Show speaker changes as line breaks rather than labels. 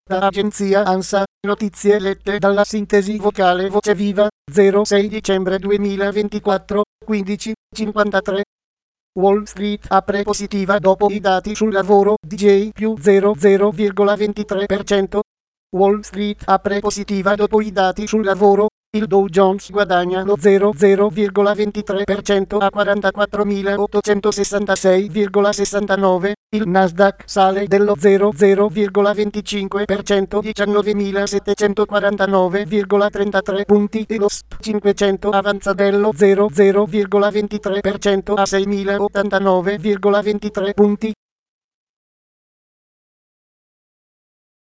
Da agenzia ANSA, notizie lette dalla sintesi vocale Voce Viva, 06 dicembre 2024, 15:53. Wall Street apre positiva dopo i dati sul lavoro, DJ più 0,23%. Wall Street apre positiva dopo i dati sul lavoro, il Dow Jones guadagna lo 0,23% a 44.866,69, il Nasdaq sale dello 0,25% 19.749,33 punti e lo SP 500 avanza dello 0,23% a 6.089,23 punti.